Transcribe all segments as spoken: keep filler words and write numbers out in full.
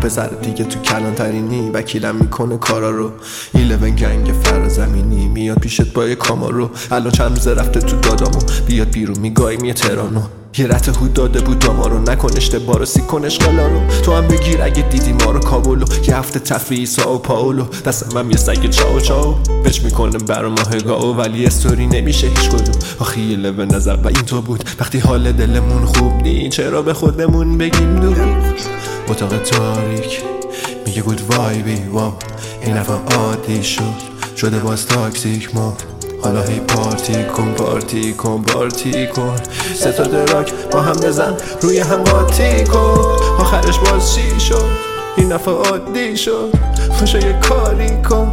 پسر دیگه تو کلانترینی وکیلم میکنه کارا رو. ایلون گنگ فرازمینی میاد پیشت با یه کامارو. الان چند روزه رفته تو دادامو بیاد بیرون میگایم یه ترانو. یه رت هود داده بود دامارو نکن اشتباه رو سیکن اشغالا رو. تو هم بگیر اگه دیدی ما رو کابولو. یه هفته تفریحی ساو پاولو دستم هم یه سگ چاو چاو بچ میکنه برا ماه گاو ولی استوری نمیشه هیچ کدوم. آخی یه لبه نظر و این تو بود وقتی حال دلمون خوب نی چرا به خودمون بگیم دور. اتاق تاریک میگه گود وایبی واو این دفعه عادی شد شده باز تاکسیک ما. حالا هی پارتی کن پارتی کن پارتی کن سه تا دراک با هم بزن روی هم قاطی کن. آخرش باز چی شد این دفعه عادی شد خوشا یه کاری کن.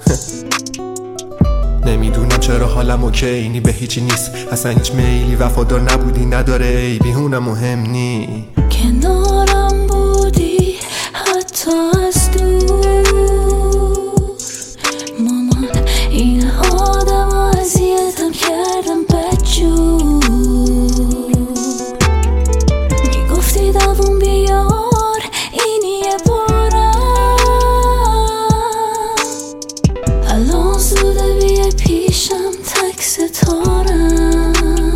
نمیدونم چرا حالم اوکی اینی به هیچی نیست اصلا هیچ میلی وفادار نبودی نداره ای بیهونه مهم نی. کنارم بودی حتی از دور مامان این آدم اذیتم کردم بدجور. میگفتی دووم بیار اینی یه بارم الان زوده بیای پیشم تک ستارم.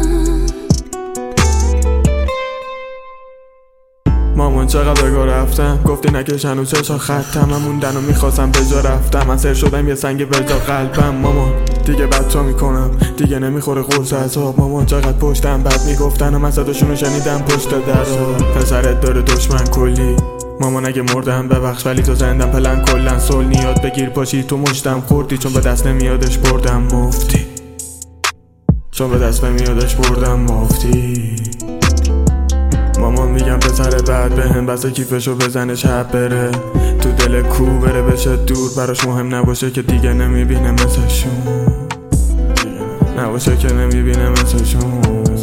مامان چقدر بگاه رفتم گفتی نکش هنوز چشا خطم من موندن و میخواستم به جا رفتم من سر شدم یه سنگ به جا قلبم. مامان دیگه بد تا میکنم دیگه نمیخوره قرص عذاب. مامان چقدر پشتم بد میگفتن و من صداشونو شنیدم پشت درا. پسرت داره دشمن کلی مامان اگه مردم ببخش ولی تو زندم پلن کلن سول نیاد بگیر پاشی تو مشتم خوردی چون به دست نمیادش بردم مفتی چون به دست نمیادش بردم مفتی. مامان میگم پسر بعد بهم بسه کیفشو بزنه شب بره تو دل کو بره بشه دور براش مهم نباشه که دیگه نمیبینه مثلشون نباشه که نمیبینه مثلشون.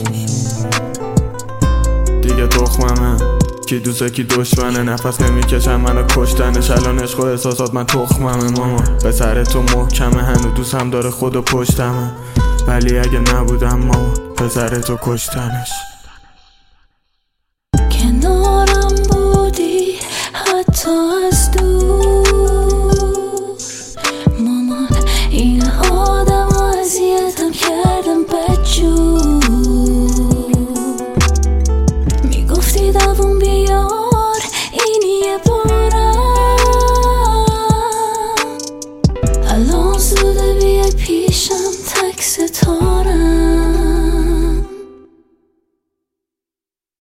دیگه تخممه کی دوسته کی دشمنه نفس نمیکشم منو کشتنش الان عشق و احساسات من تخممه. مامان پسر تو محکمه هنو دوست هم داره خودو پشتمه ولی اگه نبودم مامان پسر تو کشتنش. کنارم بودی حتی از دور مامان این آدم اذیتم کردم بدجور. میگفتی دووم بیار اینی یه بار